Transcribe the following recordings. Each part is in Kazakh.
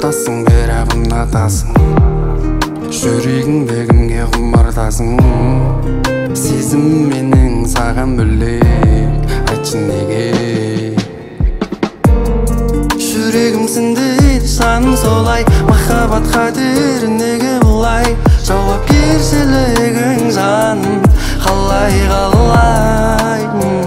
ұнатасың, бірақ ұнатасың. Жүрегіңде кімге құмартасың? Сезім менің саған бөлек, айтшы неге? Жүрегімсің дейді жаным солай, махаббат қадірі неге бұлай? Жауап бершілігің жаным, қалай қалай?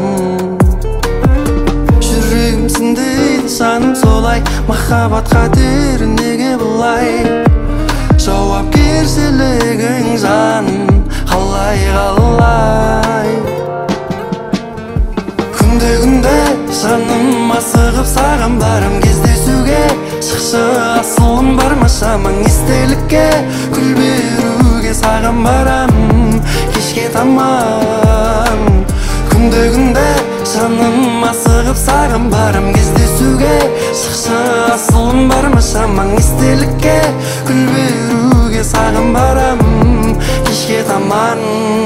Жүрегімсің дейді жаным солай, махаббат қадірі неге бұлай? Жауап бершілігің жаным, қалай қалай? Күнде жаным асығып саған барам, кездесуге шықшы асылым бар ма шамаң? Естелікке гүл беруге саған барам, кешке таман. Күнде жаным асығып саған барам, кездесуге шықшы асылым бар ма шамаң? Естелікке гүл беруге саған барам, кешке таман.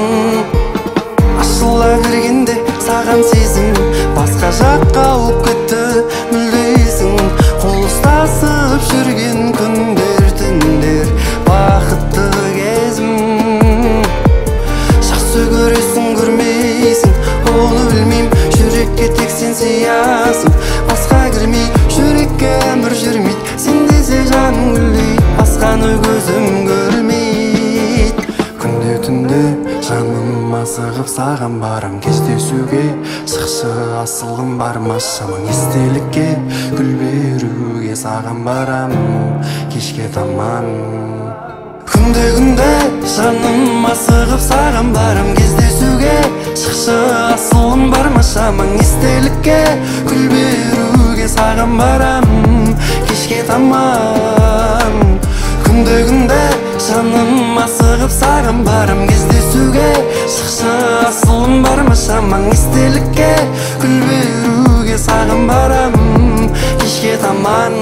Ашыла бергенде саған сезім басқа жаққа ауып кетті мүлдесің. Қол ұстасып жүрген күндер, түндер бақытты кезім. Жақсы көресің, көрмейсің, оны білмейм. Жүрекке тек сен сиясың, басқа кірмей. Жүрекке өмір жүрмейді, сен десе жаның гүлдейді, басқаны көзім көрмейді. Күнде жаным асығып саған барам, кездесуге шықшы асылым бар ма шамаң? Естелікке гүл беруге саған барам, кешке таман. Күнде жаным асығып саған барам, кездесуге шықшы асылым бар ма шамаң? Естелікке гүл беруге саған барам, кешке таман. Күнде жаным асығып саған барам, кездесуге шықшы асылым бар ма шамаң? Естелікке гүл беруге саған барам, кешке таман.